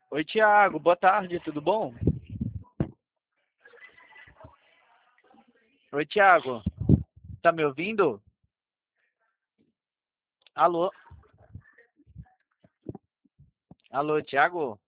Oi, Thiago, boa tarde, tudo bom? Oi, Thiago, tá me ouvindo? Alô? Alô, Thiago?